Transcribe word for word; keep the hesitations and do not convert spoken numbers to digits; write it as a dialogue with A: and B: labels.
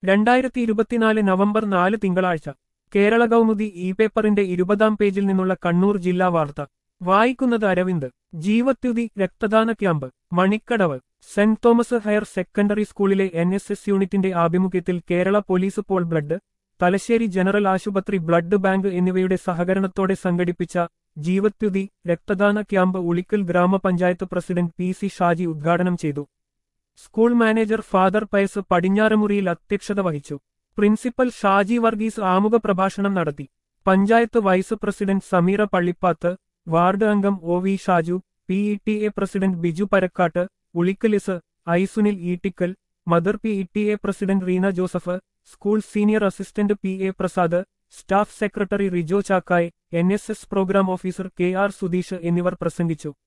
A: രണ്ടായിരത്തി ഇരുപത്തിനാല് നവംബർ നാല് തിങ്കളാഴ്ച കേരള കൗമുദി ഇ പേപ്പറിന്റെ ഇരുപതാം പേജിൽ നിന്നുള്ള കണ്ണൂർ ജില്ലാ വാർത്ത വായിക്കുന്നത് അരവിന്ദ്. ജീവത്യുതി രക്തദാന camp Manikkadavu. Saint Thomas higher secondary സ്കൂളിലെ എൻ എസ് എസ് യൂണിറ്റിന്റെ ആഭിമുഖ്യത്തിൽ Kerala police Pol blood, Thalassery general ആശുപത്രി ബ്ലഡ് ബാങ്ക് എന്നിവയുടെ സഹകരണത്തോടെ സംഘടിപ്പിച്ച ജീവത്യുതി രക്തദാന ക്യാമ്പ് ഉളിക്കൽ ഗ്രാമപഞ്ചായത്ത് പ്രസിഡന്റ് പി സി ഷാജി ഉദ്ഘാടനം ചെയ്തു. School manager father Pius Padinjaramuriyil അധ്യക്ഷത വഹിച്ചു. പ്രിൻസിപ്പൽ ഷാജി വർഗീസ് ആമുഖ പ്രഭാഷണം നടത്തി. Panchayat vice president Sameera Pallipath, ward അംഗം O V Shaju, P E T A president Biju Parakkat, ഉളിക്കലിസ് ഐസുനിൽ Eettikkal, mother P E T A president Reena Joseph, school senior assistant P A Prasad, staff secretary Rijo Chakkai, N S S program officer K R Sudheesh എന്നിവർ പ്രസംഗിച്ചു.